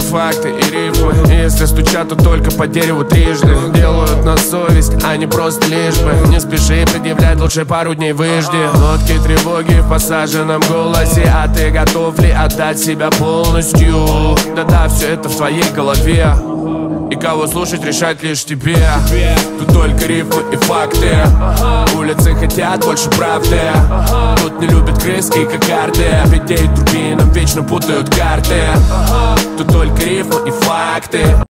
факты и рифмы. И если стучат, то только по дереву трижды. Делают на совесть, а не просто лишь бы. Не спеши предъявлять, лучше пару дней выжди. Нотки тревоги в посаженном голосе. А ты готов ли отдать себя полностью? Да-да, все это в твоей голове. И кого слушать, решать лишь тебе. Тут только рифмы и факты. Улицы хотят больше правды. Тут не любят крыс и кокарды. Ведь и турбинам вечно путают карты. Тут только рифмы и факты.